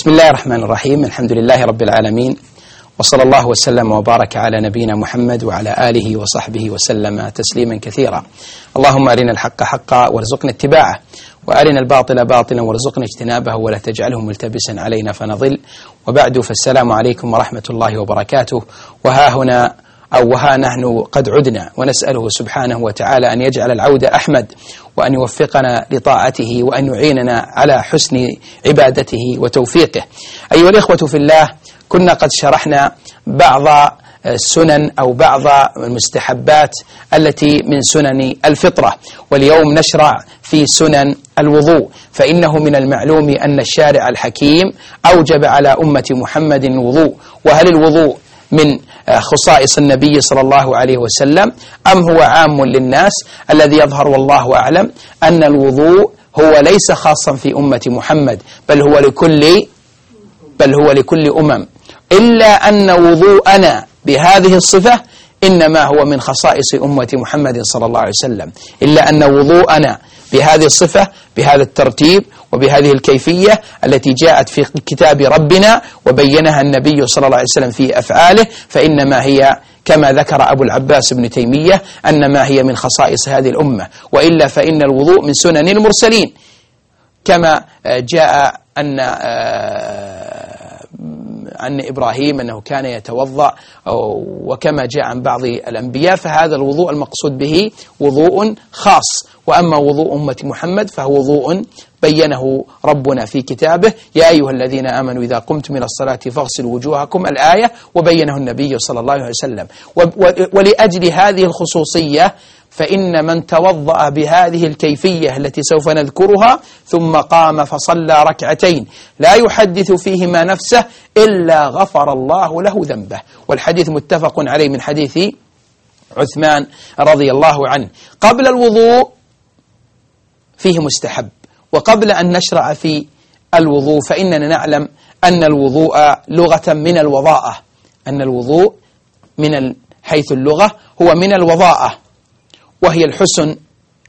بسم الله الرحمن الرحيم. الحمد لله رب العالمين، وصلى الله وسلم وبارك على نبينا محمد وعلى آله وصحبه وسلم تسليما كثيرا. اللهم أرنا الحق حقا وارزقنا اتباعه، وأرنا الباطل باطلا وارزقنا اجتنابه، ولا تجعله ملتبسا علينا فنضل. وبعد، فالسلام عليكم ورحمة الله وبركاته. وها نحن قد عدنا، ونسأله سبحانه وتعالى أن يجعل العودة أحمد، وأن يوفقنا لطاعته، وأن يعيننا على حسن عبادته وتوفيقه. أيها الإخوة في الله، كنا قد شرحنا بعض السنن أو بعض المستحبات التي من سنن الفطرة، واليوم نشرع في سنن الوضوء. فإنه من المعلوم أن الشارع الحكيم أوجب على أمة محمد الوضوء. وهل الوضوء من خصائص النبي صلى الله عليه وسلم أم هو عام للناس؟ الذي يظهر والله أعلم أن الوضوء هو ليس خاصا في أمة محمد، بل هو لكل أمم، إلا أن وضوءنا بهذه الصفة إنما هو من خصائص أمة محمد صلى الله عليه وسلم، إلا أن وضوءنا بهذه الصفة، بهذا الترتيب وبهذه الكيفية التي جاءت في كتاب ربنا وبينها النبي صلى الله عليه وسلم في أفعاله، فإنما هي كما ذكر أبو العباس ابن تيمية أنما هي من خصائص هذه الأمة. وإلا فإن الوضوء من سنن المرسلين، كما جاء عن إبراهيم أنه كان يتوضأ، وكما جاء عن بعض الأنبياء. فهذا الوضوء المقصود به وضوء خاص. وأما وضوء أمة محمد فهو وضوء بينه ربنا في كتابه: يا أيها الذين آمنوا إذا قمتم من الصلاة فاغسلوا وجوهكم، الآية، وبينه النبي صلى الله عليه وسلم. ولأجل هذه الخصوصية فإن من توضأ بهذه الكيفية التي سوف نذكرها ثم قام فصلى ركعتين لا يحدث فيهما نفسه إلا غفر الله له ذنبه. والحديث متفق عليه من حديث عثمان رضي الله عنه. قبل الوضوء فيه مستحب. وقبل أن نشرع في الوضوء فإننا نعلم أن الوضوء لغة من الوضاءة، أن الوضوء من حيث اللغة هو من الوضاءة، وهي الحسن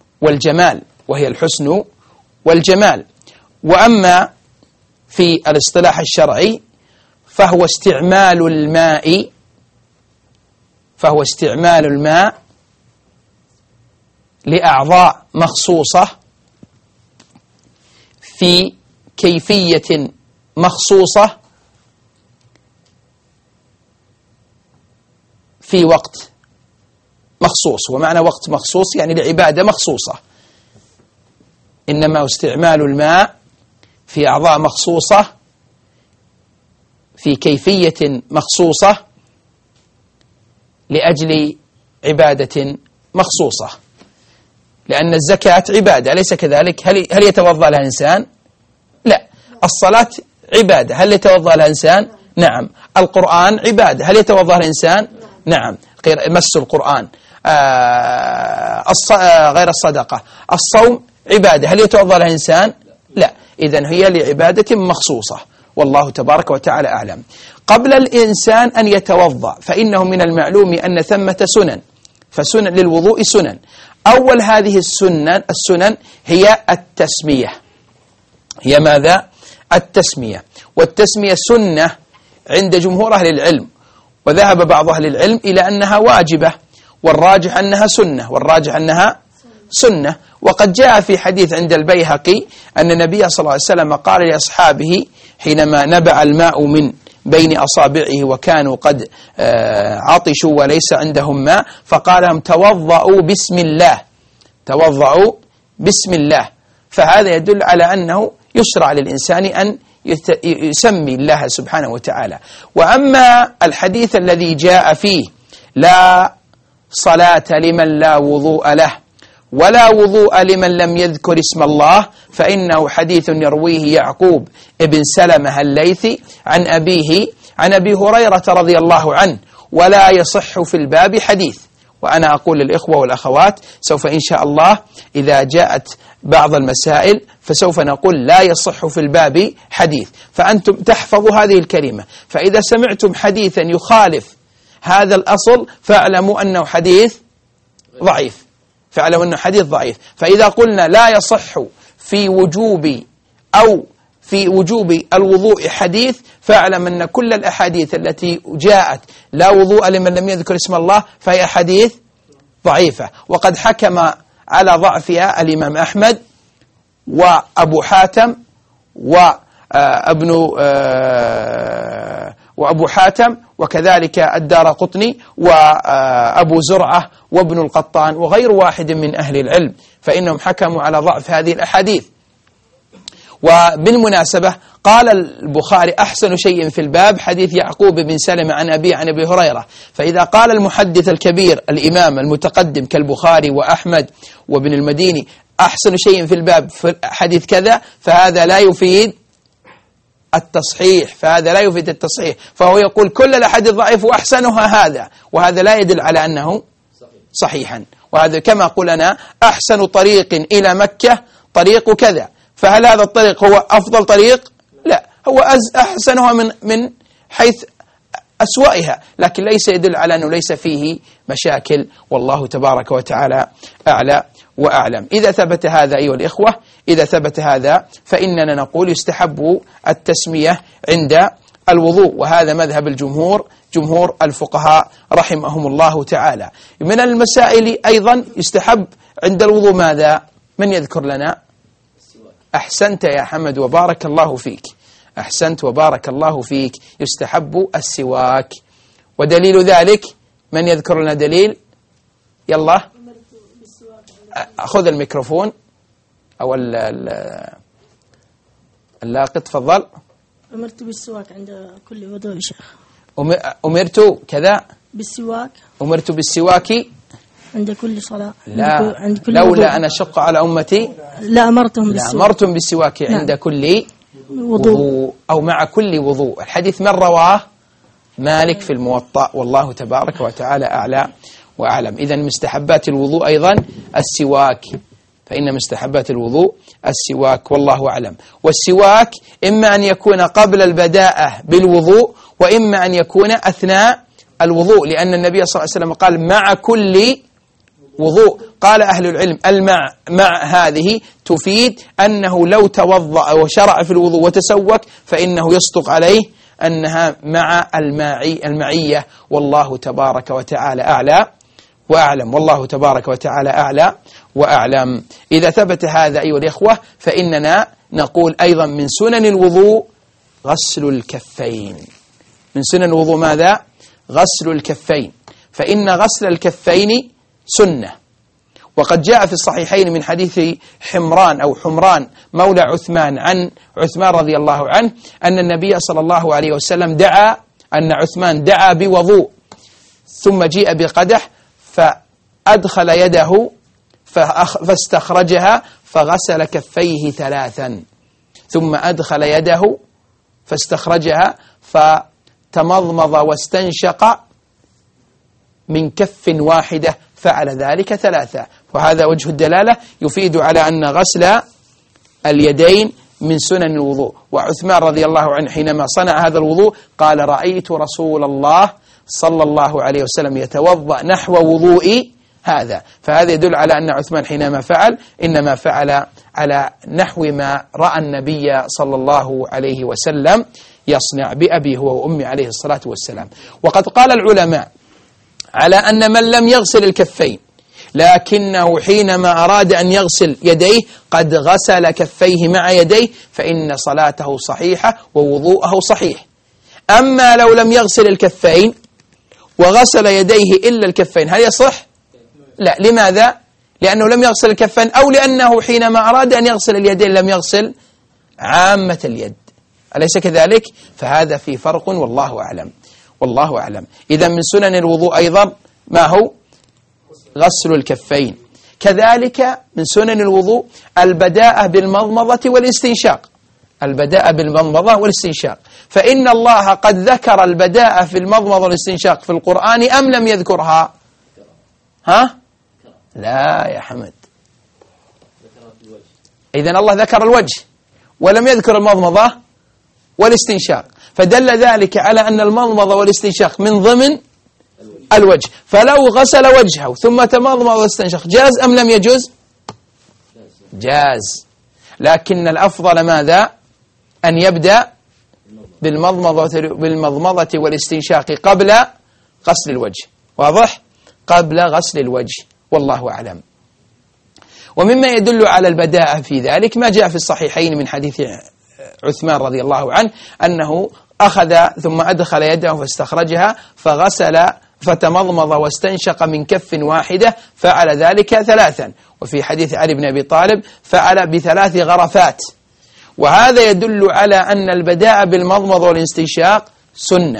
والجمال. وأما في الاصطلاح الشرعي فهو استعمال الماء لأعضاء مخصوصة في كيفية مخصوصة في وقت مخصوص. ومعنى وقت مخصوص يعني لعبادة مخصوصة. إنما استعمال الماء في أعضاء مخصوصة في كيفية مخصوصة لأجل عبادة مخصوصة، لأن الزكاة عبادة، أليس كذلك؟ هل يتوضأ لها إنسان؟ لا. الصلاة عبادة، هل يتوضأ لها إنسان؟ نعم. القرآن عبادة، هل يتوضأ لها إنسان؟ نعم. مس القرآن، غير الصدقة، الصوم عبادة، هل يتوضأ لها إنسان؟ لا. إذن هي لعبادة مخصوصة، والله تبارك وتعالى أعلم. قبل الإنسان أن يتوضأ فإنه من المعلوم أن ثمة سنن، فسنن للوضوء سنن. أول هذه السنن هي التسمية. هي ماذا؟ التسمية. والتسمية سنة عند جمهور أهل العلم، وذهب بعض أهل العلم إلى أنها واجبة، والراجح أنها سنة. وقد جاء في حديث عند البيهقي أن النبي صلى الله عليه وسلم قال لأصحابه حينما نبع الماء من بين أصابعه وكانوا قد عطشوا وليس عندهم ماء، فقال لهم: توضأوا بسم الله. فهذا يدل على أنه يشرع للإنسان أن يسمي الله سبحانه وتعالى. وأما الحديث الذي جاء فيه لا صلاة لمن لا وضوء له ولا وضوء لمن لم يذكر اسم الله، فإنه حديث يرويه يعقوب ابن سلمة الليثي عن أبيه عن أبي هريرة رضي الله عنه، ولا يصح في الباب حديث. وأنا أقول للإخوة والأخوات سوف إن شاء الله إذا جاءت بعض المسائل فسوف نقول لا يصح في الباب حديث، فأنتم تحفظوا هذه الكلمة. فإذا سمعتم حديثا يخالف هذا الأصل فاعلموا أنه حديث ضعيف، فإذا قلنا لا يصح في وجوب أو في وجوب الوضوء حديث، فاعلم أن كل الأحاديث التي جاءت لا وضوء لمن لم يذكر اسم الله فهي حديث ضعيفة. وقد حكم على ضعفها الإمام أحمد وأبو حاتم وأبو حاتم وكذلك الدارقطني وأبو زرعة وابن القطان وغير واحد من أهل العلم، فإنهم حكموا على ضعف هذه الأحاديث. وبالمناسبة قال البخاري أحسن شيء في الباب حديث يعقوب بن سلمة عن أبي عن أبي هريرة. فإذا قال المحدث الكبير الإمام المتقدم كالبخاري وأحمد وابن المديني أحسن شيء في الباب في حديث كذا، فهذا لا يفيد التصحيح، فهو يقول كل الأحاديث ضعيف وأحسنها هذا، وهذا لا يدل على أنه صحيحا. وهذا كما قلنا أحسن طريق إلى مكة طريق كذا، فهل هذا الطريق هو أفضل طريق؟ لا، هو أحسنها من حيث أسوأها، لكن ليس يدل على أنه ليس فيه مشاكل، والله تبارك وتعالى أعلى وأعلم. إذا ثبت هذا أيها الإخوة، إذا ثبت هذا فإننا نقول يستحب التسمية عند الوضوء، وهذا مذهب الجمهور، جمهور الفقهاء رحمهم الله تعالى. من المسائل أيضا يستحب عند الوضوء ماذا؟ من يذكر لنا؟ أحسنت يا حمد وبارك الله فيك، أحسنت وبارك الله فيك، يستحب السواك. ودليل ذلك من يذكر لنا دليل؟ يلا خذ الميكروفون أو اللاقط، تفضل. أمرت بالسواك عند كل وضوء يا شيخ. أمرت كذا بالسواك، أمرت بالسواك عند كل صلاة. لا، عند كل لولا وضوء. أنا أشق على أمتي لا أمرتهم بالسواك. أمرتم بالسواك عند كل وضوء أو مع كل وضوء. الحديث من رواه؟ مالك في الموطأ، والله تبارك وتعالى أعلى وأعلم. إذن مستحبات الوضوء أيضا السواك، فإن مستحبات الوضوء السواك، والله أعلم. والسواك إما أن يكون قبل البداءة بالوضوء، وإما أن يكون أثناء الوضوء، لأن النبي صلى الله عليه وسلم قال مع كل وضوء. قال أهل العلم مع هذه تفيد أنه لو توضأ وشرع في الوضوء وتسوك فإنه يصدق عليه أنها مع المعية، والله تبارك وتعالى أعلى وأعلم، والله تبارك وتعالى أعلى وأعلم. إذا ثبت هذا أيها الإخوة فإننا نقول أيضا من سنن الوضوء غسل الكفين. من سنن الوضوء ماذا؟ غسل الكفين، فإن غسل الكفين سنة. وقد جاء في الصحيحين من حديث حمران مولى عثمان عن عثمان رضي الله عنه أن النبي صلى الله عليه وسلم أن عثمان دعا بوضوء، ثم جيء بقدح فأدخل يده فاستخرجها فغسل كفيه 3، ثم أدخل يده فاستخرجها فتمضمض واستنشق من كف واحدة، فعل ذلك 3. وهذا وجه الدلالة يفيد على أن غسل اليدين من سنن الوضوء. وعثمان رضي الله عنه حينما صنع هذا الوضوء قال رأيت رسول الله صلى الله عليه وسلم يتوضأ نحو وضوئي هذا. فهذا يدل على أن عثمان حينما فعل إنما فعل على نحو ما رأى النبي صلى الله عليه وسلم يصنع بأبي هو وأمي عليه الصلاة والسلام. وقد قال العلماء على أن من لم يغسل الكفين لكنه حينما أراد أن يغسل يديه قد غسل كفيه مع يديه فإن صلاته صحيحة ووضوءه صحيح. أما لو لم يغسل الكفين وغسل يديه إلا الكفين هل يصح؟ لا. لماذا؟ لأنه لم يغسل الكفين، أو لأنه حينما أراد أن يغسل اليدين لم يغسل عامة اليد، أليس كذلك؟ فهذا في فرق، والله أعلم، والله أعلم. إذا من سنن الوضوء أيضا ما هو؟ غسل الكفين. كذلك من سنن الوضوء البداءة بالمضمضة والاستنشاق، البداءة بالمضمضة والاستنشاق. فإن الله قد ذكر البداءة في المضمضة والاستنشاق في القرآن أم لم يذكرها؟ ها؟ لا يا حمد. إذن الله ذكر الوجه ولم يذكر المضمضة والاستنشاق، فدل ذلك على أن المضمضة والاستنشاق من ضمن الوجه. فلو غسل وجهه ثم تمضمض واستنشق جاز أم لم يجوز؟ جاز. لكن الأفضل ماذا؟ أن يبدأ بالمضمضة والاستنشاق قبل غسل الوجه. واضح؟ قبل غسل الوجه، والله أعلم. ومما يدل على البداءة في ذلك ما جاء في الصحيحين من حديث عثمان رضي الله عنه أنه أخذ ثم أدخل يده فاستخرجها فغسل فتمضمض واستنشق من كف واحدة، فعل ذلك 3. وفي حديث علي بن أبي طالب فعل ب3 غرفات. وهذا يدل على أن البداءة بالمضمضة والاستنشاق سنة.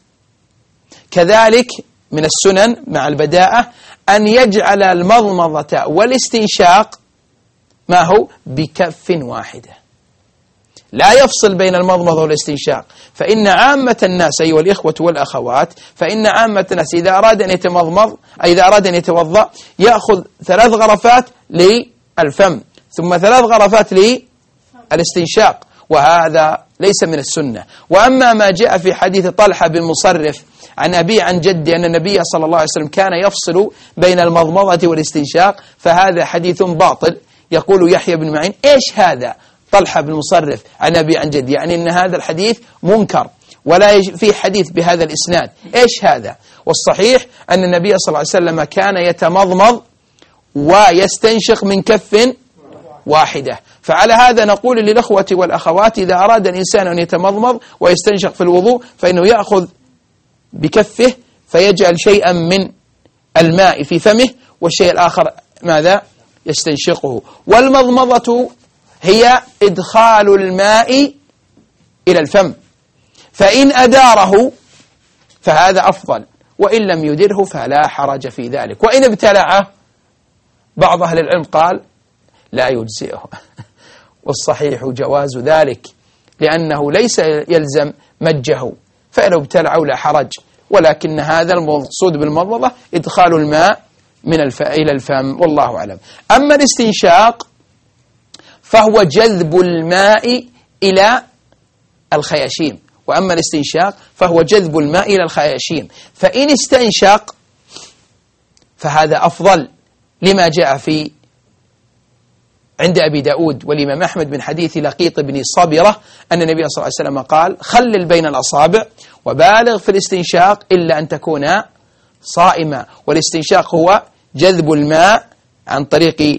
كذلك من السنن مع البداءة أن يجعل المضمضة والاستنشاق ما هو بكف واحدة، لا يفصل بين المضمضة والاستنشاق. فإن عامة الناس أيها الإخوة والأخوات، فإن عامة الناس إذا أراد أن يتمضمض إذا أراد أن يتوضأ يأخذ 3 غرفات للفم ثم 3 غرفات للاستنشاق، وهذا ليس من السنة. وأما ما جاء في حديث طلحة بن مصرف عن أبي عن جدي أن النبي صلى الله عليه وسلم كان يفصل بين المضمضة والاستنشاق، فهذا حديث باطل. يقول يحيى بن معين: إيش هذا؟ طلحة بن مصرف عن أبي عن جدي، يعني أن هذا الحديث منكر ولا في حديث بهذا الإسناد. إيش هذا؟ والصحيح أن النبي صلى الله عليه وسلم كان يتمضمض ويستنشق من كف واحدة. فعلى هذا نقول للأخوة والأخوات إذا أراد الإنسان أن يتمضمض ويستنشق في الوضوء فإنه يأخذ بكفه فيجعل شيئا من الماء في فمه والشيء الآخر ماذا؟ يستنشقه. والمضمضة هي إدخال الماء إلى الفم، فإن أداره فهذا أفضل، وإن لم يدره فلا حرج في ذلك. وإن ابتلعه بعض أهل العلم قال لا يجزئه والصحيح جواز ذلك لأنه ليس يلزم مجه، فإنه ابتلعه لا حرج، ولكن هذا المقصود بالمضمضة إدخال الماء من إلى الفم، والله أعلم. أما الاستنشاق فهو جذب الماء إلى الخياشيم، وأما الاستنشاق فهو جذب الماء إلى الخياشيم. فإن استنشق فهذا أفضل لما جاء في عند أبي داود والإمام أحمد من حديث لقيط بن صبرة أن النبي صلى الله عليه وسلم قال: خلل بين الأصابع وبالغ في الاستنشاق إلا أن تكون صائما. والاستنشاق هو جذب الماء عن طريق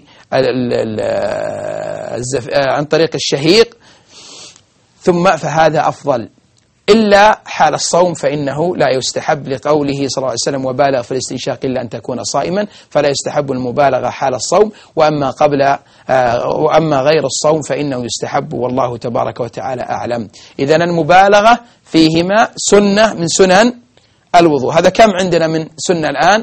الشهيق، ثم فهذا أفضل، إلا حال الصوم فإنه لا يستحب، لقوله صلى الله عليه وسلم: وبالغ في الاستنشاق إلا أن تكون صائما، فلا يستحب المبالغة حال الصوم. وأما غير الصوم فإنه يستحب، والله تبارك وتعالى أعلم. إذن المبالغة فيهما سنة من سنن الوضوء. هذا كم عندنا من سنة الآن؟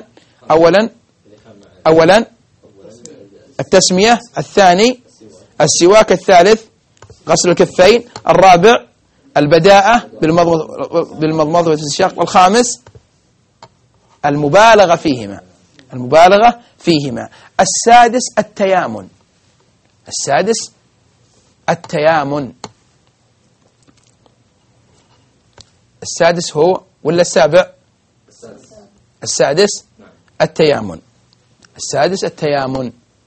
أولا التسمية، الثاني السواك، الثالث غسل الكفين، الرابع البداءة بالمضمضة والاستنشاق، والخامس المبالغة فيهما. السادس التيامن. السادس هو ولا السابع؟ السادس التيامن.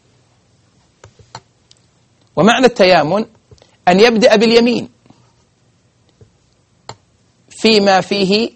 ومعنى التيامن أن يبدأ باليمين فيما فيه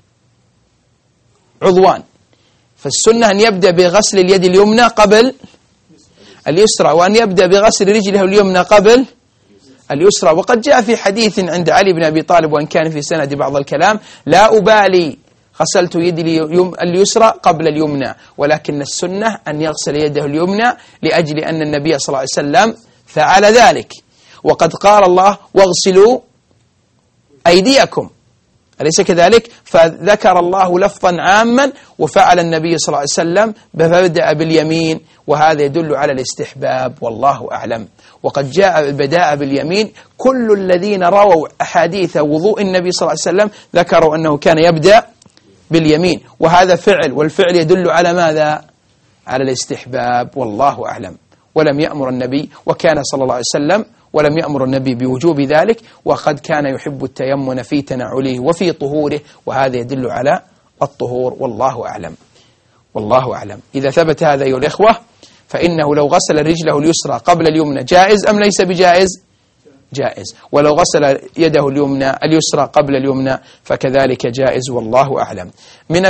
عضوان، فالسنة أن يبدأ بغسل اليد اليمنى قبل اليسرى، وأن يبدأ بغسل رجله اليمنى قبل اليسرى. وقد جاء في حديث عند علي بن أبي طالب وإن كان في سند بعض الكلام: لا أبالي غسلت يدي اليسرى قبل اليمنى، ولكن السنة أن يغسل يده اليمنى لأجل أن النبي صلى الله عليه وسلم فعل ذلك. وقد قال الله: واغسلوا أيديكم، أليس كذلك؟ فذكر الله لفظا عاما وفعل النبي صلى الله عليه وسلم فبدأ باليمين، وهذا يدل على الاستحباب، والله أعلم. وقد جاء البداء باليمين، كل الذين رووا أحاديث وضوء النبي صلى الله عليه وسلم ذكروا أنه كان يبدأ باليمين، وهذا فعل، والفعل يدل على ماذا؟ على الاستحباب، والله أعلم. ولم يأمر النبي وكان صلى الله عليه وسلم ولم يأمر النبي بوجوب ذلك، وقد كان يحب التيمن في تنعله وفي طهوره، وهذا يدل على الطهور، والله أعلم. إذا ثبت هذا أيها الإخوة فإنه لو غسل رجله اليسرى قبل اليمنى جائز أم ليس بجائز؟ جائز، ولو غسل يده اليسرى قبل اليمنى فكذلك جائز، والله أعلم. من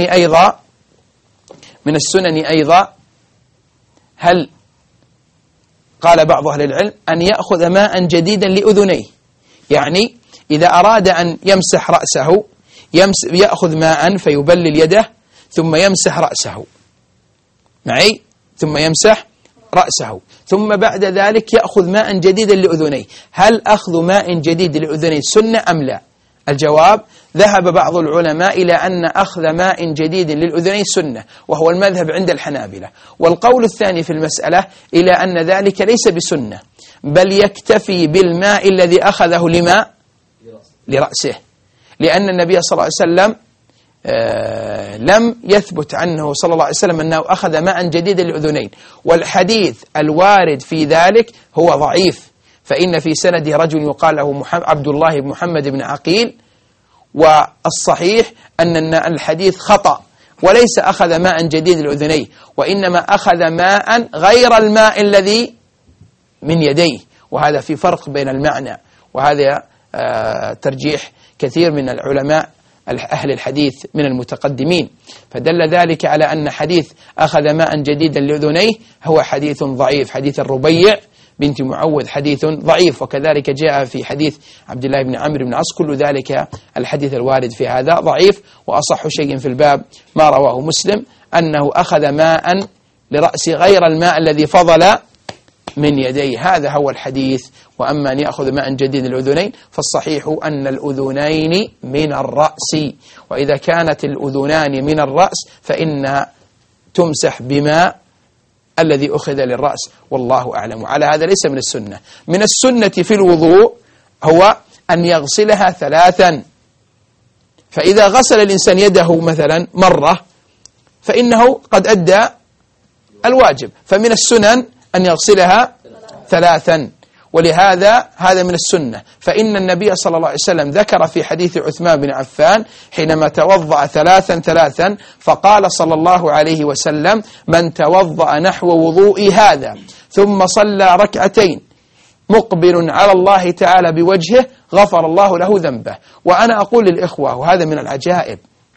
السنن أيضا هل قال بعض أهل العلم أن يأخذ ماء جديدا لأذنيه، يعني إذا أراد أن يمسح رأسه يأخذ ماء فيبلل يده ثم يمسح رأسه معي، ثم يمسح رأسه، ثم بعد ذلك يأخذ ماء جديدا لأذنيه. هل أخذ ماء جديد لأذنيه سنة أم لا؟ الجواب: ذهب بعض العلماء إلى أن أخذ ماء جديد للأذنين سنة، وهو المذهب عند الحنابلة. والقول الثاني في المسألة إلى أن ذلك ليس بسنة، بل يكتفي بالماء الذي أخذه لرأسه، لأن النبي صلى الله عليه وسلم لم يثبت عنه صلى الله عليه وسلم أنه أخذ ماء جديدا للأذنين، والحديث الوارد في ذلك هو ضعيف، فإن في سنده رجل يقال له عبد الله بن محمد بن عقيل، والصحيح أن الحديث خطأ، وليس أخذ ماء جديد للأذنين، وإنما أخذ ماء غير الماء الذي من يديه، وهذا في فرق بين المعنى، وهذا ترجيح كثير من العلماء أهل الحديث من المتقدمين، فدل ذلك على أن حديث أخذ ماء جديدا لأذنيه هو حديث ضعيف. حديث الربيع بنت معوذ حديث ضعيف، وكذلك جاء في حديث عبد الله بن عمرو بن عاص، كل ذلك الحديث الوارد في هذا ضعيف. وأصح شيء في الباب ما رواه مسلم أنه أخذ ماء لرأس غير الماء الذي فضل من يديه، هذا هو الحديث. وأما أن يأخذ ماء جديد للأذنين فالصحيح أن الأذنين من الرأس، وإذا كانت الأذنان من الرأس فإن تمسح بماء الذي أخذ للرأس، والله أعلم. وعلى هذا ليس من السنة. من السنة في الوضوء هو أن يغسلها 3، فإذا غسل الإنسان يده مثلا مرة فإنه قد أدى الواجب، فمن السنن أن يغسلها 3، ولهذا هذا من السنة. فإن النبي صلى الله عليه وسلم ذكر في حديث عثمان بن عفان حينما توضأ 3 فقال صلى الله عليه وسلم: من توضأ نحو وضوء هذا ثم صلى 2 مقبل على الله تعالى بوجهه غفر الله له ذنبه. وأنا أقول للإخوة، وهذا من العجائب،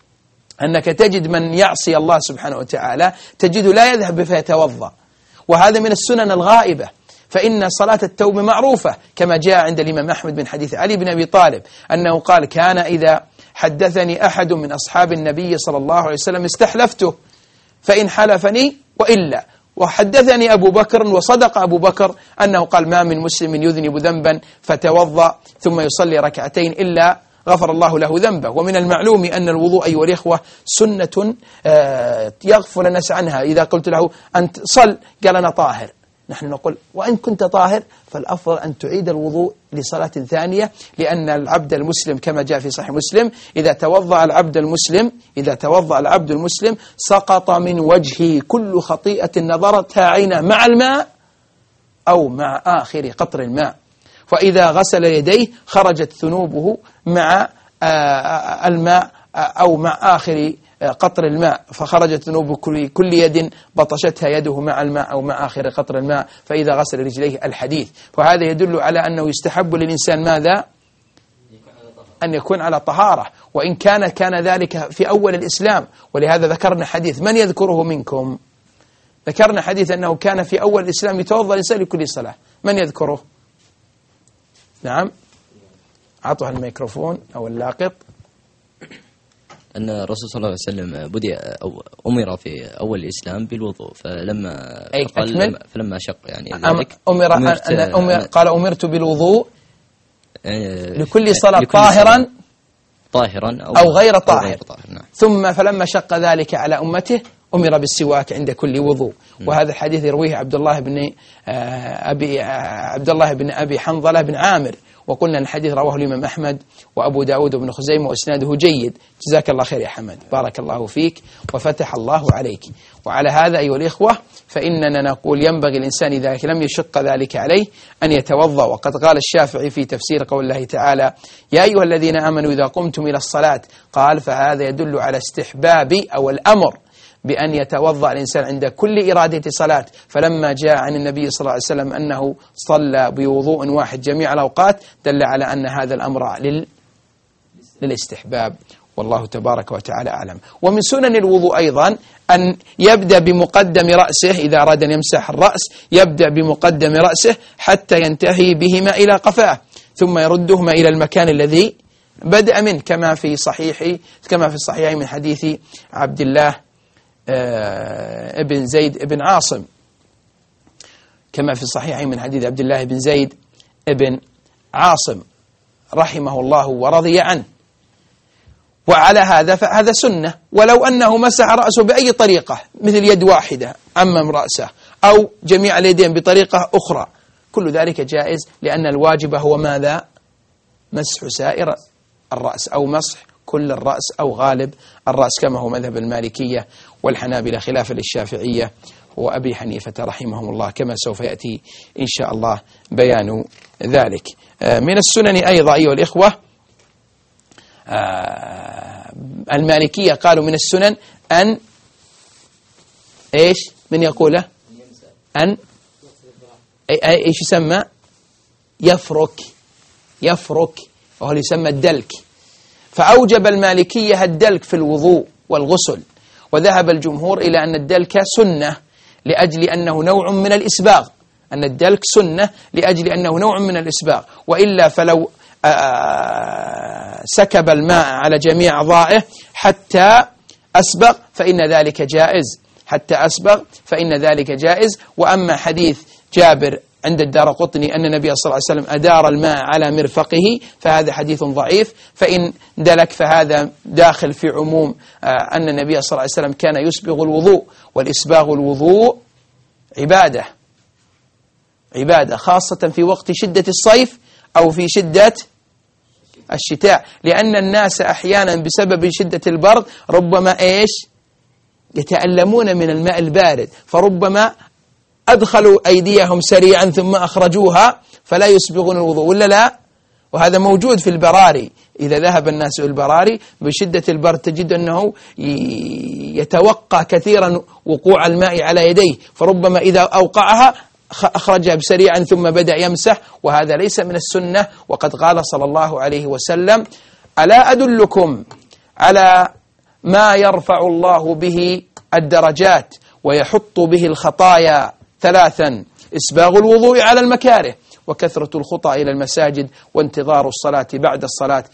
أنك تجد من يعصي الله سبحانه وتعالى تجد لا يذهب فيتوضأ، وهذا من السنن الغائبة، فإن صلاة التوبة معروفة كما جاء عند الإمام أحمد من حديث علي بن أبي طالب أنه قال: كان إذا حدثني أحد من أصحاب النبي صلى الله عليه وسلم استحلفته فإن حلفني وإلا. وحدثني أبو بكر، وصدق أبو بكر، أنه قال: ما من مسلم يذنب ذنبا فتوضأ ثم يصلي 2 إلا غفر الله له ذنبه. ومن المعلوم أن الوضوء أيها الإخوة سنة يغفل الناس عنها. إذا قلت له أنت صل قال أنا طاهر، نحن نقول: وإن كنت طاهر فالأفضل أن تعيد الوضوء لصلاة ثانية، لأن العبد المسلم كما جاء في صحيح مسلم إذا توضأ العبد المسلم سقط من وجهه كل خطيئة نظرتها عينه مع الماء أو مع آخر قطر الماء، فإذا غسل يديه خرجت ذنوبه مع الماء أو مع آخر قطر الماء، فخرجت ذنوب كل يد بطشتها يده مع الماء أو مع آخر قطر الماء، فإذا غسل رجليه الحديث. وهذا يدل على أنه يستحب للإنسان ماذا؟ أن يكون على طهارة، وإن كان ذلك في أول الإسلام. ولهذا ذكرنا حديث، من يذكره منكم؟ ذكرنا حديث أنه كان في أول الإسلام يتوضأ الإنسان لكل صلاة، من يذكره؟ نعم، أعطوها الميكروفون أو اللاقط. أن الرسول صلى الله عليه وسلم أمر في أول الإسلام بالوضوء، فلما شق يعني ذلك قال: أمرت بالوضوء لكل صلاة طاهرا أو غير طاهر. نعم. ثم فلما شق ذلك على أمته أمر بالسواك عند كل وضوء. وهذا الحديث يرويه عبد الله بن أبي حنظلة بن عامر، وقلنا أن الحديث رواه الإمام أحمد وأبو داود وابن خزيمة وإسناده جيد. جزاك الله خير يا حمد، بارك الله فيك وفتح الله عليك. وعلى هذا أيها الإخوة فإننا نقول ينبغي الإنسان إذا لم يشق ذلك عليه أن يتوضأ. وقد قال الشافعي في تفسير قول الله تعالى: يا أيها الذين آمنوا إذا قمتم إلى الصلاة، قال: فهذا يدل على استحباب أو الأمر بأن يتوضأ الإنسان عند كل إرادة صلاة، فلما جاء عن النبي صلى الله عليه وسلم أنه صلى بوضوء واحد جميع الأوقات دل على أن هذا الأمر للاستحباب، والله تبارك وتعالى أعلم. ومن سنن الوضوء أيضا أن يبدأ بمقدم رأسه، إذا أراد أن يمسح الرأس يبدأ بمقدم رأسه حتى ينتهي بهما إلى قفاه، ثم يردهما إلى المكان الذي بدأ منه، كما في الصحيح من حديث عبد الله ابن زيد ابن عاصم، كما في الصحيح من حديث عبد الله بن زيد ابن عاصم رحمه الله ورضي عنه. وعلى هذا فهذا سنة، ولو أنه مسح رأسه بأي طريقة مثل يد واحدة عمم رأسه أو جميع اليدين بطريقة أخرى، كل ذلك جائز، لأن الواجب هو ماذا؟ مسح سائر الرأس أو مسح كل الرأس أو غالب الرأس، كما هو مذهب المالكية والحنابلة خلافا للشافعية وأبي حنيفة رحمهم الله، كما سوف يأتي إن شاء الله بيان ذلك. من السنن أيضا أيها الإخوة، المالكية قالوا من السنن أن إيش من يقوله أن إيش يسمى يفرك وهو يسمى الدلك، فأوجب المالكية الدلك في الوضوء والغسل، وذهب الجمهور إلى أن الدلك سنة لأجل أنه نوع من الإسباغ، أن الدلك سنة لأجل أنه نوع من الإسباغ، وإلا فلو سكب الماء على جميع أعضائه حتى أسبغ فإن ذلك جائز. وأما حديث جابر عند الدارقطني أن النبي صلى الله عليه وسلم أدار الماء على مرفقه فهذا حديث ضعيف، فإن دلك فهذا داخل في عموم أن النبي صلى الله عليه وسلم كان يسبغ الوضوء، والإسباغ الوضوء عبادة خاصة في وقت شدة الصيف أو في شدة الشتاء، لأن الناس أحيانا بسبب شدة البرد ربما يتألمون من الماء البارد، فربما أدخلوا أيديهم سريعا ثم أخرجوها فلا يسبغون الوضوء، ولا لا؟ وهذا موجود في البراري، إذا ذهب الناس إلى البراري بشدة البرد تجد أنه يتوقع كثيرا وقوع الماء على يديه، فربما إذا أوقعها أخرجها بسريعا ثم بدأ يمسح، وهذا ليس من السنة. وقد قال صلى الله عليه وسلم: ألا أدلكم على ما يرفع الله به الدرجات ويحط به الخطايا 3: إسباغ الوضوء على المكاره، وكثرة الخطى إلى المساجد، وانتظار الصلاة بعد الصلاة،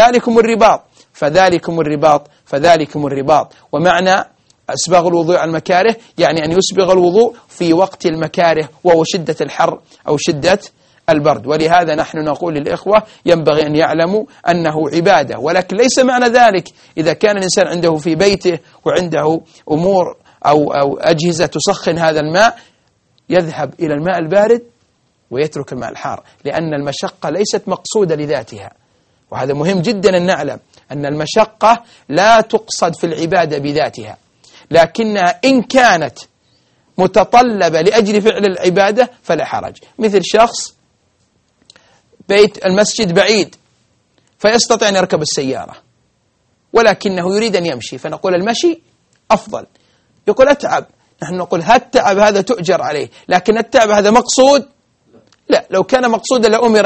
فذلكم الرباط. ومعنى إسباغ الوضوء على المكاره يعني أن يسبغ الوضوء في وقت المكاره وهو شدة الحر أو شدة البرد. ولهذا نحن نقول للإخوة ينبغي أن يعلموا أنه عبادة، ولكن ليس معنى ذلك إذا كان الإنسان عنده في بيته وعنده أمور أو أجهزة تسخن هذا الماء يذهب إلى الماء البارد ويترك الماء الحار، لأن المشقة ليست مقصودة لذاتها. وهذا مهم جدا أن نعلم أن المشقة لا تقصد في العبادة بذاتها، لكنها إن كانت متطلبة لأجل فعل العبادة فلا حرج. مثل شخص بيت المسجد بعيد فيستطيع أن يركب السيارة ولكنه يريد أن يمشي، فنقول المشي أفضل. يقول أتعب، نحن نقول هالتعب هذا تؤجر عليه، لكن التعب هذا مقصود؟ لا، لو كان مقصودا لأمر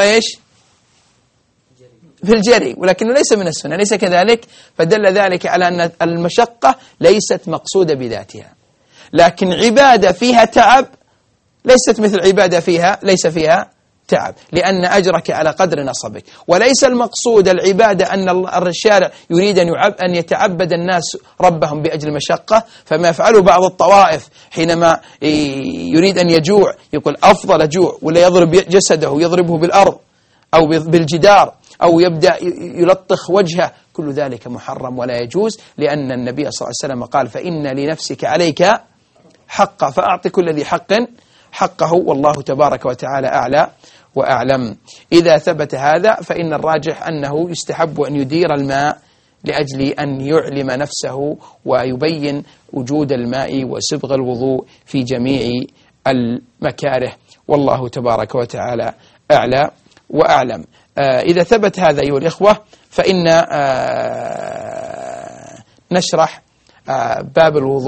في الجري، ولكنه ليس من السنة، ليس كذلك. فدل ذلك على أن المشقة ليست مقصودة بذاتها، لكن عبادة فيها تعب ليست مثل عبادة ليس فيها تعب، لأن أجرك على قدر نصبك. وليس المقصود العبادة أن الشارع يريد أن يتعبد الناس ربهم بأجل المشقة، فما يفعله بعض الطوائف حينما يريد أن يجوع يقول أفضل جوع، ولا يضرب جسده يضربه بالأرض أو بالجدار أو يبدأ يلطخ وجهه، كل ذلك محرم ولا يجوز، لأن النبي صلى الله عليه وسلم قال: فإن لنفسك عليك حقا فأعط كل ذي حق حقه، والله تبارك وتعالى أعلى وأعلم. إذا ثبت هذا فإن الراجح أنه يستحب أن يدير الماء لأجل أن يعلم نفسه ويبين وجود الماء وسبغ الوضوء في جميع المكاره، والله تبارك وتعالى أعلى وأعلم. إذا ثبت هذا أيها الإخوة فإن نشرح باب الوضوء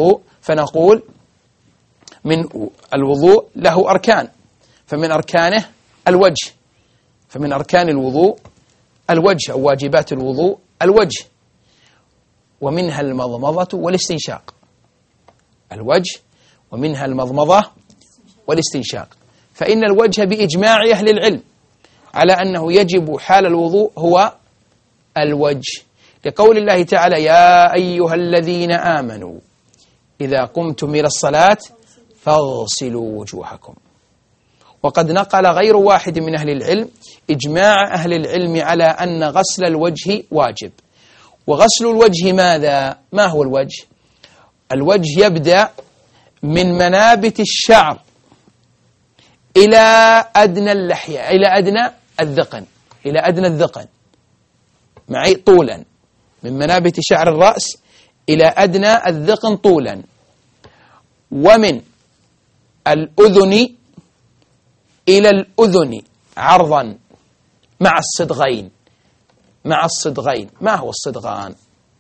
فنقول من الوضوء له أركان، فمن أركانه الوجه، فمن أركان الوضوء الوجه أو واجبات الوضوء الوجه، ومنها المضمضة والاستنشاق. الوجه ومنها المضمضة والاستنشاق. فإن الوجه بإجماع أهل العلم على أنه يجب حال الوضوء هو الوجه، لقول الله تعالى: يا أيها الذين آمنوا إذا قمتم إلى الصلاة فاغسلوا وجوهكم. وقد نقل غير واحد من أهل العلم إجماع أهل العلم على أن غسل الوجه واجب. وغسل الوجه ماذا؟ ما هو الوجه؟ الوجه يبدأ من منابت الشعر إلى أدنى اللحية، إلى أدنى الذقن، إلى أدنى الذقن معي طولا، من منابت شعر الرأس إلى أدنى الذقن طولا، ومن الأذن إلى الأذن عرضا مع الصدغين. مع الصدغين. ما هو الصدغان؟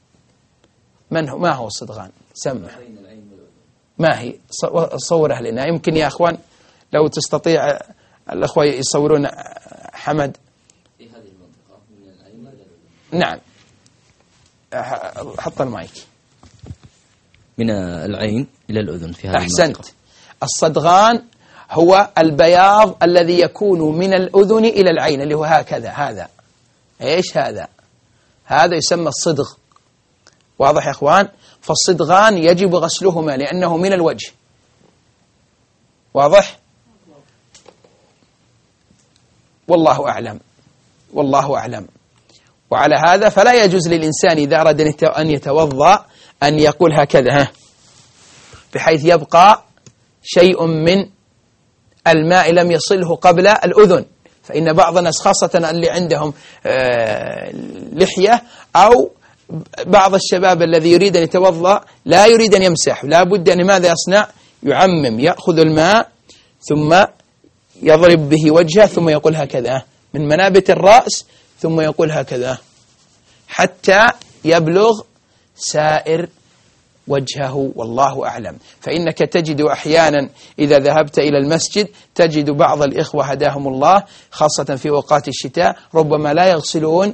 ما هو الصدغان؟ سمح. ما هي؟ صورها لنا يمكن يا أخوان، لو تستطيع الأخوة يصورون حمد في هذه المنطقة من العين إلى الأذن. نعم، حط المايك. من العين إلى الأذن في هذه أحسنت. المنطقة. الصدغان هو البياض الذي يكون من الأذن إلى العين، اللي هو هكذا. هذا إيش هذا؟ هذا يسمى الصدغ. واضح يا أخوان؟ فالصدغان يجب غسلهما لأنه من الوجه. واضح؟ والله أعلم، والله أعلم. وعلى هذا فلا يجوز للإنسان إذا أراد أن يتوضأ أن يقول هكذا بحيث يبقى شيء من الماء لم يصله قبل الأذن. فإن بعض الناس خاصة اللي عندهم لحية أو بعض الشباب الذي يريد أن يتوضأ لا يريد أن يمسح، لا بد أن ماذا يصنع؟ يعمم، يأخذ الماء ثم يضرب به وجهه ثم يقول هكذا من منابت الرأس ثم يقول هكذا حتى يبلغ سائر وجهه. والله أعلم. فإنك تجد أحيانا إذا ذهبت إلى المسجد تجد بعض الإخوة هداهم الله خاصة في أوقات الشتاء ربما لا يغسلون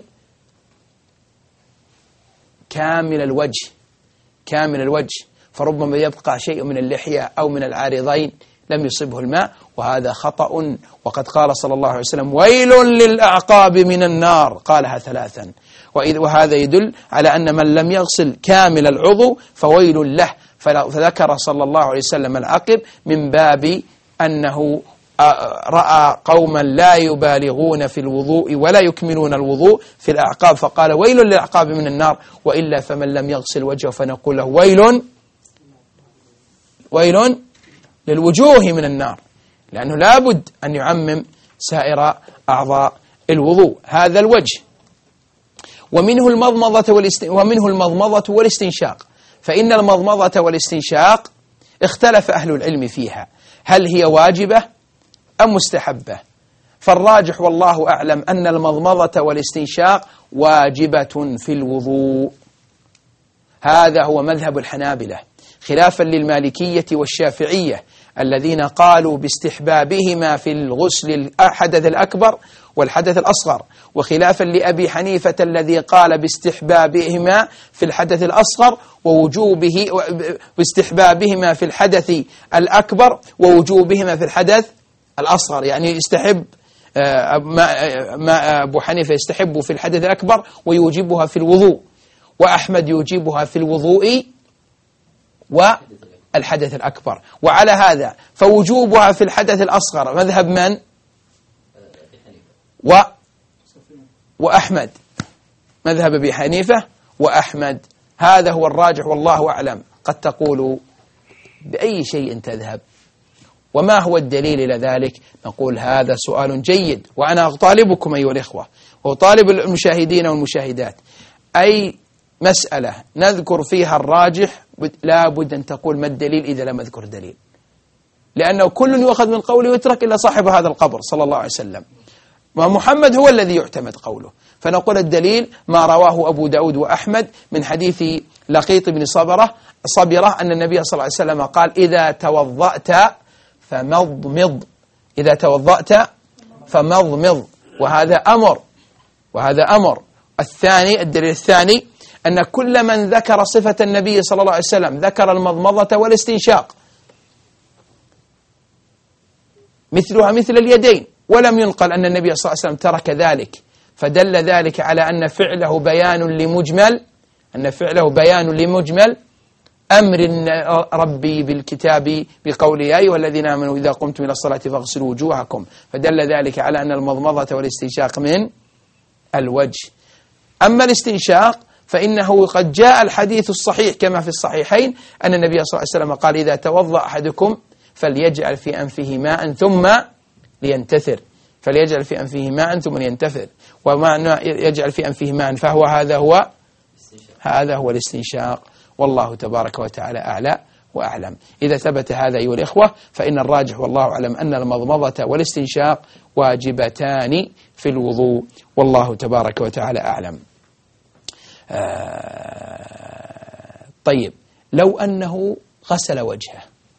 كامل الوجه، كامل الوجه، فربما يبقى شيء من اللحية أو من العارضين لم يصبه الماء، وهذا خطأ. وقد قال صلى الله عليه وسلم: ويل للأعقاب من النار، قالها 3. وهذا يدل على أن من لم يغسل كامل العضو فويل له. فذكر صلى الله عليه وسلم العقب من باب أنه رأى قوما لا يبالغون في الوضوء ولا يكملون الوضوء في الأعقاب فقال: ويل للأعقاب من النار، وإلا فمن لم يغسل وجهه فنقول له: ويل للوجوه من النار، لأنه لابد أن يعمم سائر أعضاء الوضوء. هذا الوجه. ومنه المضمضة والاستنشاق. فإن المضمضة والاستنشاق اختلف أهل العلم فيها، هل هي واجبة أم مستحبة؟ فالراجح والله أعلم أن المضمضة والاستنشاق واجبة في الوضوء. هذا هو مذهب الحنابلة، خلافا للمالكية والشافعية الذين قالوا باستحبابهما في الغسل الحدث الأكبر والحدث الأصغر، وخلافا لأبي حنيفة الذي قال باستحبابهما في الحدث الأصغر ووجوبه باستحبابهما في الحدث الأكبر ووجوبهما في الحدث الأصغر. يعني يستحب ما أبو حنيفة يستحب في الحدث الأكبر ويوجبها في الوضوء، وأحمد يوجبها في الوضوء والحدث الأكبر. وعلى هذا فوجوبها في الحدث الأصغر مذهب من؟ وأحمد، مذهب أبي حنيفة وأحمد. هذا هو الراجح والله أعلم. قد تقول بأي شيء تذهب، وما هو الدليل إلى ذلك؟ نقول هذا سؤال جيد، وأنا أطالبكم أيها الإخوة وأطالب المشاهدين والمشاهدات، أي مسألة نذكر فيها الراجح لا بد أن تقول ما الدليل إذا لم أذكر دليل، لأنه كل يؤخذ من قوله ويترك إلا صاحب هذا القبر صلى الله عليه وسلم، ومحمد هو الذي يعتمد قوله. فنقول الدليل ما رواه أبو داود وأحمد من حديث لقيط بن صبرة صبرة أن النبي صلى الله عليه وسلم قال إذا توضأت فمضمض، إذا توضأت فمضمض، وهذا أمر. الثاني، الدليل الثاني أن كل من ذكر صفة النبي صلى الله عليه وسلم ذكر المضمضة والاستنشاق مثلها مثل اليدين، ولم ينقل أن النبي صلى الله عليه وسلم ترك ذلك، فدل ذلك على أن فعله بيان لمجمل أمر ربي بالكتاب بقوله يا أيها الذين آمنوا إذا قمتم إلى الصلاة فاغسلوا وجوهكم، فدل ذلك على أن المضمضة والاستنشاق من الوجه. أما الاستنشاق فإنه قد جاء الحديث الصحيح كما في الصحيحين أن النبي صلى الله عليه وسلم قال إذا توضأ أحدكم فليجعل في أنفه ماء ثم لينتثر، وما يجعل في أنفه ماء فهو هذا هو الاستنشاق، والله تبارك وتعالى أعلى وأعلم. إذا ثبت هذا أيها الإخوة فإن الراجح والله أعلم أن المضمضة والاستنشاق واجبتان في الوضوء، والله تبارك وتعالى أعلم. طيب، لو أنه غسل وجهه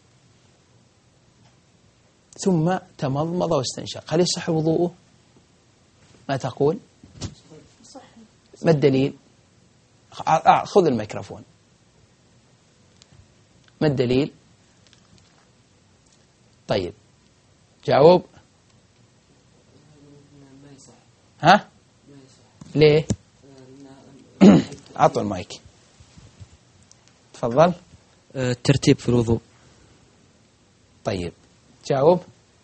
ثم تمضمض واستنشق، هل يصح وضوءه؟ ما تقول؟ ما الدليل؟ خذ الميكروفون. ما الدليل؟ طيب جاوب. ها؟ ليه؟ أعطوا المايك. تفضل. الترتيب في الوضوء. طيب جاوب.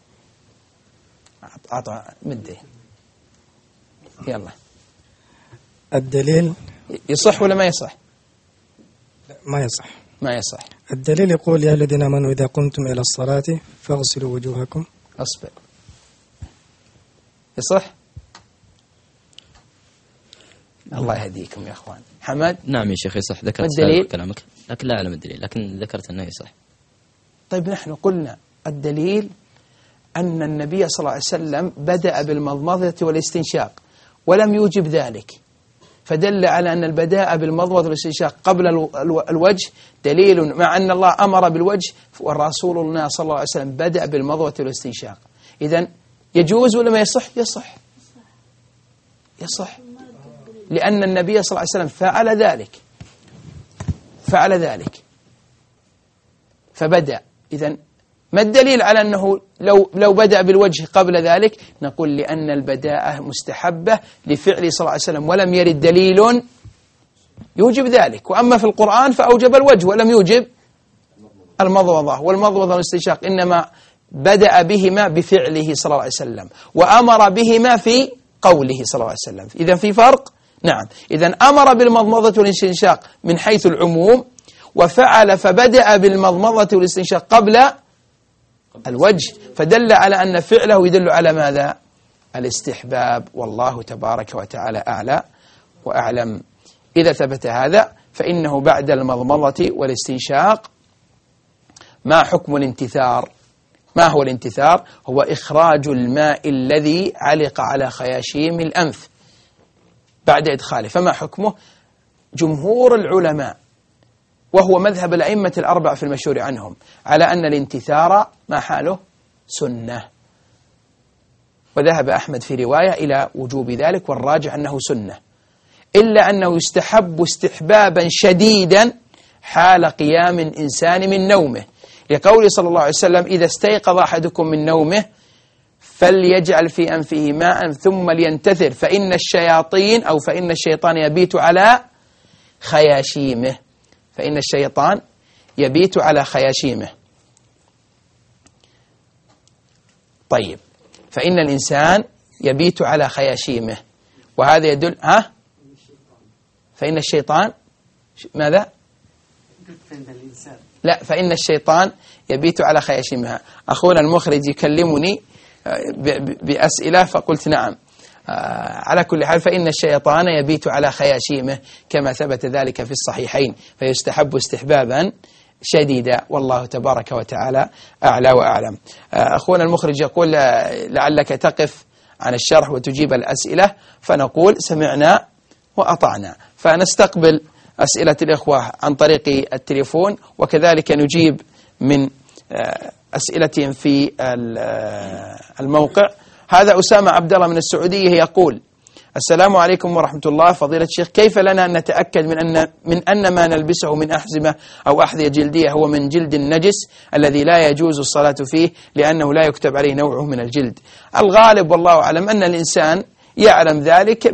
أعطوا مدي. يلا. الدليل يصح ولا ما يصح؟ ما يصح. الدليل يقول يا الذين آمنوا إذا قمتم إلى الصلاة فاغسلوا وجوهكم. أصبر. يصح؟ الله يهديكم يا أخوان. حمد. نعم يا شيخ يصح، ذكرت كلامك لكن لا أعلم الدليل، لكن ذكرت أنه يصح. طيب نحن قلنا الدليل أن النبي صلى الله عليه وسلم بدأ بالمضمضة والاستنشاق ولم يوجب ذلك، فدل على أن البداء بالمضمضة والاستنشاق قبل الوجه دليل، مع أن الله أمر بالوجه والرسول الله صلى الله عليه وسلم بدأ بالمضمضة والاستنشاق. إذن يجوز ولا ما يصح؟ يصح، لأن النبي صلى الله عليه وسلم فعل ذلك فبدأ. إذن ما الدليل على أنه لو بدأ بالوجه قبل ذلك؟ نقول لأن البداءة مستحبة لفعل صلى الله عليه وسلم ولم يرد دليل يوجب ذلك، وأما في القرآن فأوجب الوجه ولم يوجب المضمضة والمضمضة والاستنشاق، إنما بدأ بهما بفعله صلى الله عليه وسلم وأمر بهما في قوله صلى الله عليه وسلم. إذن في فرق؟ نعم. إذن أمر بالمضمضة والاستنشاق من حيث العموم، وفعل فبدأ بالمضمضة والاستنشاق قبل الوجه، فدل على أن فعله يدل على ماذا؟ الاستحباب، والله تبارك وتعالى أعلى وأعلم. إذا ثبت هذا فإنه بعد المضمضة والاستنشاق ما حكم الانتثار؟ ما هو الانتثار؟ هو إخراج الماء الذي علق على خياشيم الأنف بعد إدخاله. فما حكمه؟ جمهور العلماء وهو مذهب الأئمة الأربع في المشهور عنهم على أن الانتثار ما حاله سنة، وذهب أحمد في رواية إلى وجوب ذلك، والراجع أنه سنة، إلا أنه يستحب استحبابا شديدا حال قيام الإنسان من نومه، لقول صلى الله عليه وسلم إذا استيقظ أحدكم من نومه فليجعل في أنفه ماء ثم لينتثر فإن الشيطان يبيت على خياشيمه. فإن الشيطان يبيت على خياشيمه. طيب، فإن الإنسان يبيت على خياشيمه، وهذا يدل فإن الشيطان ماذا؟ لا، فإن الشيطان يبيت على خياشيمها. أخونا المخرج يكلمني بأسئلة فقلت نعم. على كل حال فإن الشيطان يبيت على خياشيمه كما ثبت ذلك في الصحيحين، فيستحب استحبابا شديدا، والله تبارك وتعالى أعلى وأعلم. أخونا المخرج يقول لعلك تقف عن الشرح وتجيب الأسئلة، فنقول سمعنا وأطعنا، فنستقبل أسئلة الإخوة عن طريق التليفون، وكذلك نجيب من أسئلتهم في الموقع. هذا أسامة عبد الله من السعودية يقول: السلام عليكم ورحمة الله، فضيلة الشيخ، كيف لنا أن نتأكد من أن ما نلبسه من أحزمة أو أحذية جلدية هو من جلد النجس الذي لا يجوز الصلاة فيه لأنه لا يكتب عليه نوعه من الجلد؟ الغالب والله أعلم أن الإنسان يعلم ذلك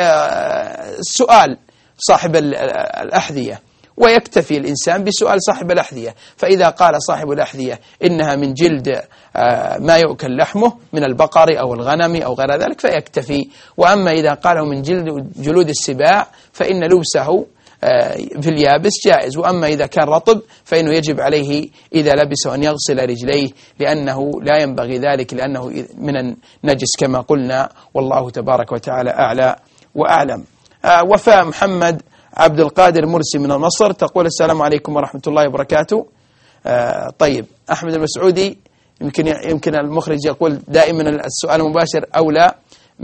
بسؤال صاحب الأحذية، ويكتفي الإنسان بسؤال صاحب الأحذية، فإذا قال صاحب الأحذية إنها من جلد ما يؤكل لحمه من البقر أو الغنم أو غير ذلك فيكتفي. وأما إذا قاله من جلود السباع فإن لبسه في اليابس جائز، وأما إذا كان رطب فإنه يجب عليه إذا لبسه أن يغسل رجليه، لأنه لا ينبغي ذلك لأنه من النجس كما قلنا، والله تبارك وتعالى أعلى وأعلم. وفاء محمد عبد القادر مرسي من مصر تقول: السلام عليكم ورحمة الله وبركاته. طيب، أحمد المسعودي يمكن المخرج يقول دائما السؤال المباشر أولى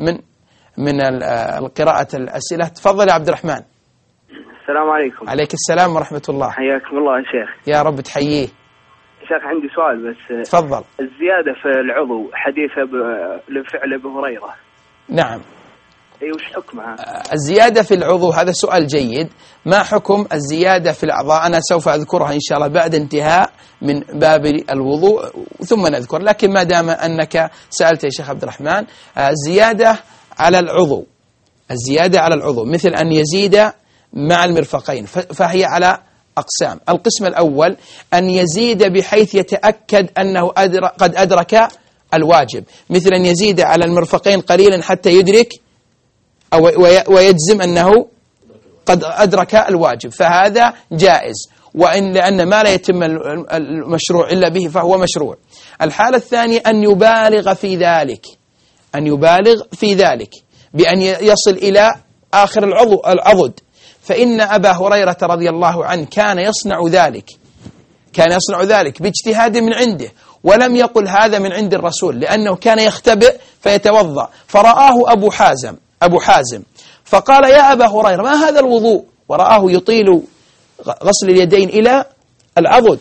من القراءة الأسئلة. تفضل يا عبد الرحمن. السلام عليكم. عليك السلام ورحمة الله. حياكم الله يا شيخ. يا رب تحييه. شيخ عندي سؤال بس. تفضل. الزيادة في العضو حديث لفعل أبي هريرة. نعم. أي وش حكمها؟ الزيادة في العضو هذا سؤال جيد. ما حكم الزيادة في الأعضاء؟ أنا سوف أذكرها إن شاء الله بعد انتهاء من باب الوضوء ثم نذكر، لكن ما دام أنك سألت يا شيخ عبد الرحمن، الزيادة على العضو، الزيادة على العضو مثل أن يزيد مع المرفقين فهي على أقسام. القسم الأول أن يزيد بحيث يتأكد أنه قد أدرك الواجب، مثل أن يزيد على المرفقين قليلا حتى يدرك أو ويجزم أنه قد أدرك الواجب، فهذا جائز، لأن ما لا يتم المشروع إلا به فهو مشروع. الحالة الثانية أن يبالغ في ذلك، أن يبالغ في ذلك بأن يصل إلى آخر العضد، فإن أبا هريرة رضي الله عنه كان يصنع ذلك باجتهاد من عنده، ولم يقل هذا من عند الرسول، لأنه كان يختبئ فيتوضأ، فرآه أبو حازم فقال: يا أبا هريرة ما هذا الوضوء؟ ورآه يطيل غسل اليدين إلى العضد،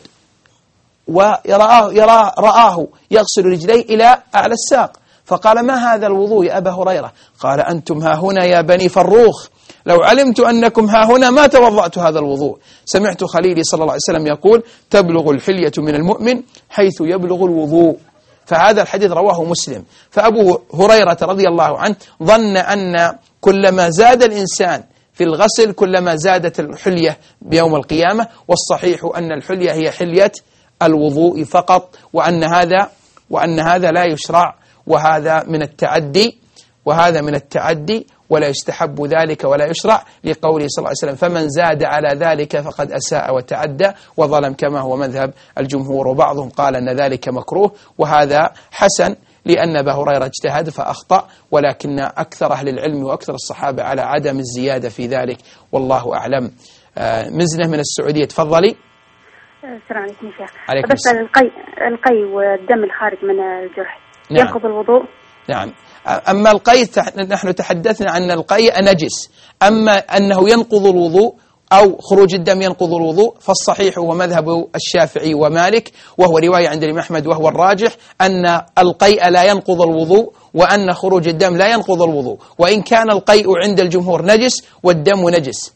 ورآه يغسل رجليه إلى أعلى الساق، فقال: ما هذا الوضوء يا أبا هريرة؟ قال: أنتم ها هنا يا بني فروخ، لو علمت أنكم ها هنا ما توضأت هذا الوضوء. سمعت خليلي صلى الله عليه وسلم يقول: تبلغ الحلية من المؤمن حيث يبلغ الوضوء. فهذا الحديث رواه مسلم. فأبو هريرة رضي الله عنه ظن أن كلما زاد الإنسان في الغسل كلما زادت الحلية بيوم القيامة، والصحيح أن الحلية هي حلية الوضوء فقط، وأن هذا لا يشرع، وهذا من التعدي ولا يستحب ذلك ولا يشرع، لقوله صلى الله عليه وسلم: فمن زاد على ذلك فقد أساء وتعدى وظلم، كما هو مذهب الجمهور، وبعضهم قال أن ذلك مكروه، وهذا حسن لأن أبا هريرة اجتهد فأخطأ، ولكن أكثر أهل العلم وأكثر الصحابة على عدم الزيادة في ذلك، والله أعلم. مزنة من السعودية، تفضلي. السلام عليكم يا شيخ. عليكم بس القي والدم الخارج من الجرح نعم. ينقض الوضوء؟ نعم. أما القي نحن تحدثنا عن القي نجس، أما أنه ينقض الوضوء أو خروج الدم ينقض الوضوء فالصحيح هو مذهب الشافعي ومالك، وهو رواية عند الإمام أحمد، وهو الراجح أن القيء لا ينقض الوضوء، وأن خروج الدم لا ينقض الوضوء، وإن كان القيء عند الجمهور نجس والدم نجس.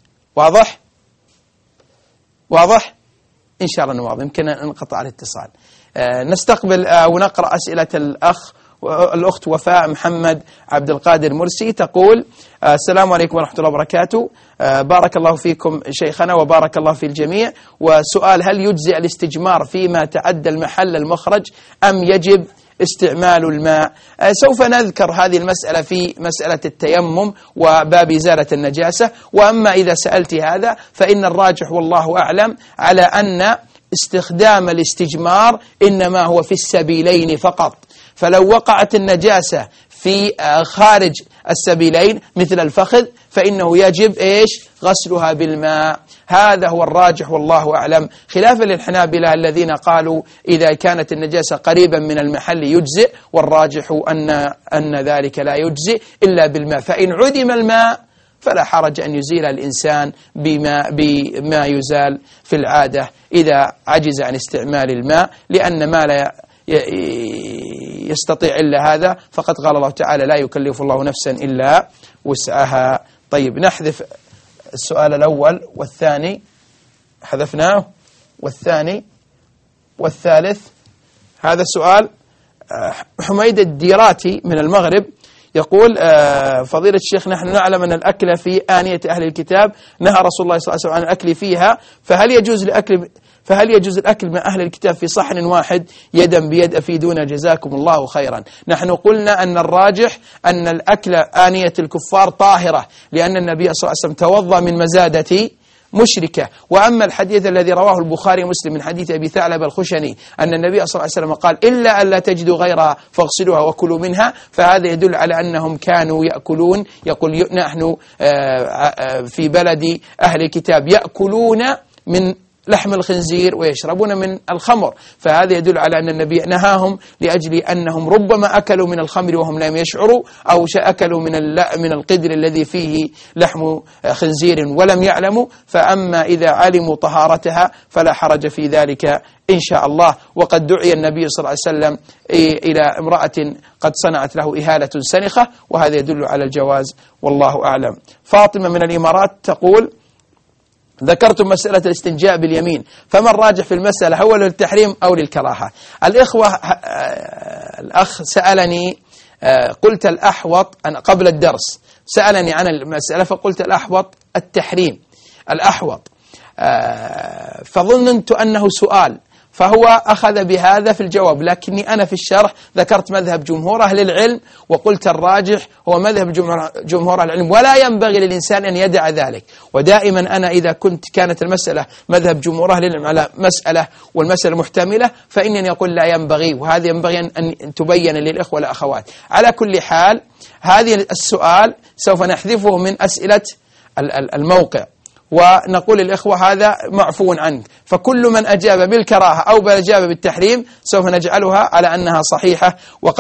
واضح؟ إن شاء الله نواظب، يمكن انقطع الاتصال. نستقبل ونقرأ أسئلة الأخت وفاء محمد عبد القادر مرسي تقول: السلام عليكم ورحمة الله وبركاته، بارك الله فيكم شيخنا وبارك الله في الجميع، وسؤال: هل يجزئ الاستجمار فيما تعدى المحل المخرج أم يجب استعمال الماء؟ سوف نذكر هذه المسألة في مسألة التيمم وباب إزالة النجاسة. وأما إذا سألت هذا فإن الراجح والله أعلم على أن استخدام الاستجمار إنما هو في السبيلين فقط، فلو وقعت النجاسة في خارج السبيلين مثل الفخذ فإنه يجب غسلها بالماء. هذا هو الراجح والله أعلم، خلافا للحنابلة الذين قالوا إذا كانت النجاسة قريبا من المحل يجزئ، والراجح أن ذلك لا يجزئ إلا بالماء، فإن عدم الماء فلا حرج أن يزيل الإنسان بما يزال في العادة إذا عجز عن استعمال الماء، لأن ما لا يستطيع إلا هذا، فقد قال الله تعالى لا يكلف الله نفسا إلا وسعها. طيب، نحذف السؤال الأول والثاني، حذفناه، والثاني والثالث. هذا سؤال حميد الديراتي من المغرب يقول: فضيلة الشيخ، نحن نعلم أن الأكل في آنية أهل الكتاب نهى رسول الله صلى الله عليه وسلم عن الأكل فيها، فهل يجوز الأكل مع أهل الكتاب في صحن واحد يدا بيد؟ أفيدونا جزاكم الله خيرا. نحن قلنا أن الراجح أن الأكل آنية الكفار طاهرة، لأن النبي صلى الله عليه وسلم توضأ من مزادة مشركة. وأما الحديث الذي رواه البخاري ومسلم من حديث أبي ثعلب الخشني أن النبي صلى الله عليه وسلم قال: إلا أن لا تجدوا غيرها فاغسلوها وكلوا منها، فهذا يدل على أنهم كانوا يأكلون. يقول: نحن في بلد أهل الكتاب يأكلون من لحم الخنزير ويشربون من الخمر، فهذا يدل على أن النبي نهاهم لأجل أنهم ربما أكلوا من الخمر وهم لم يشعروا، أو أكلوا من القدر الذي فيه لحم خنزير ولم يعلموا. فأما إذا علموا طهارتها فلا حرج في ذلك إن شاء الله. وقد دعي النبي صلى الله عليه وسلم إلى امرأة قد صنعت له إهالة سنخة، وهذا يدل على الجواز، والله أعلم. فاطمة من الإمارات تقول: ذكرتم مسألة الاستنجاء باليمين، فما الراجح في المسألة، هو للتحريم أو للكراهة؟ الأخ سألني، قلت الأحوط أنا قبل الدرس، سألني عن المسألة فقلت الأحوط التحريم، الأحوط، فظننت أنه سؤال، فهو أخذ بهذا في الجواب، لكني أنا في الشرح ذكرت مذهب جمهور أهل العلم وقلت الراجح هو مذهب جمهور أهل العلم، ولا ينبغي للإنسان أن يدع ذلك. ودائما أنا إذا كانت المسألة مذهب جمهور أهل العلم على مسألة والمسألة محتملة فإنني أقول لا ينبغي، وهذا ينبغي أن تبين للإخوة والأخوات. على كل حال، هذه السؤال سوف نحذفه من أسئلة الموقع، ونقول للإخوة هذا معفو عنه، فكل من أجاب بالكراهة أو أجاب بالتحريم سوف نجعلها على أنها صحيحة.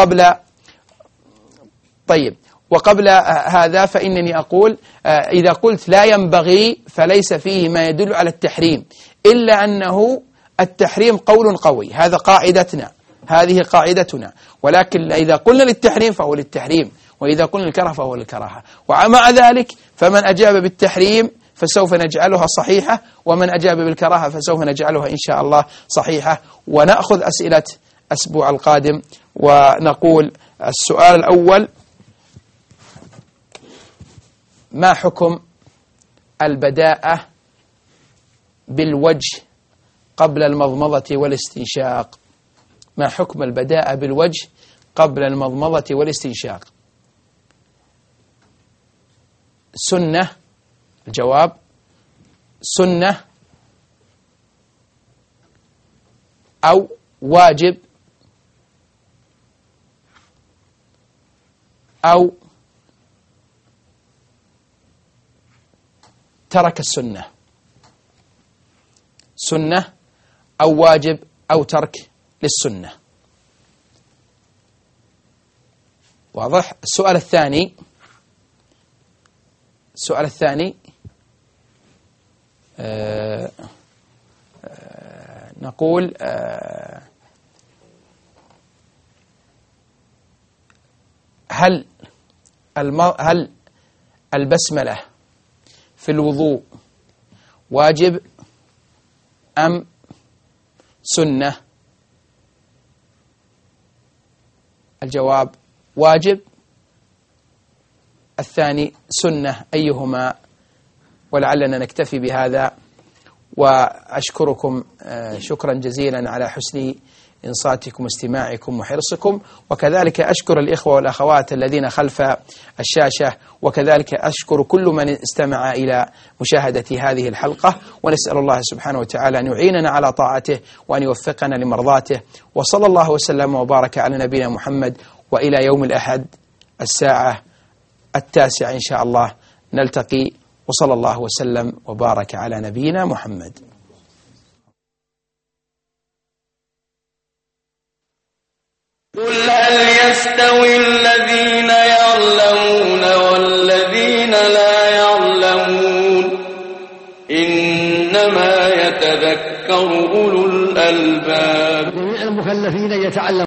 وقبل هذا فإنني أقول إذا قلت لا ينبغي فليس فيه ما يدل على التحريم، إلا أنه التحريم قول قوي، هذا هذه قاعدتنا، ولكن إذا قلنا للتحريم فهو للتحريم، وإذا قلنا للكراهة فهو للكراهة. ومع ذلك فمن أجاب بالتحريم فسوف نجعلها صحيحة، ومن أجاب بالكراهة فسوف نجعلها إن شاء الله صحيحة. ونأخذ أسئلة الأسبوع القادم، ونقول السؤال الأول: ما حكم البداءة بالوجه قبل المضمضة والاستنشاق؟ ما حكم البداءة بالوجه قبل المضمضة والاستنشاق؟ سنة؟ الجواب سنة أو واجب أو ترك السنة، سنة أو واجب أو ترك للسنة. واضح؟ السؤال الثاني نقول هل البسملة في الوضوء واجب أم سنة؟ الجواب واجب، الثاني سنة، أيهما؟ ولعلنا نكتفي بهذا، وأشكركم شكرا جزيلا على حسن إنصاتكم واستماعكم وحرصكم، وكذلك أشكر الإخوة والأخوات الذين خلف الشاشة، وكذلك أشكر كل من استمع إلى مشاهدة هذه الحلقة، ونسأل الله سبحانه وتعالى أن يعيننا على طاعته وأن يوفقنا لمرضاته. وصلى الله وسلم وبارك على نبينا محمد، وإلى يوم الأحد الساعة 9 إن شاء الله نلتقي، وصلى الله وسلم وبارك على نبينا محمد. قل هل يستوي الذين يعلمون والذين لا يعلمون؟ يتذكر أولو الألباب. المكلفين يتعلم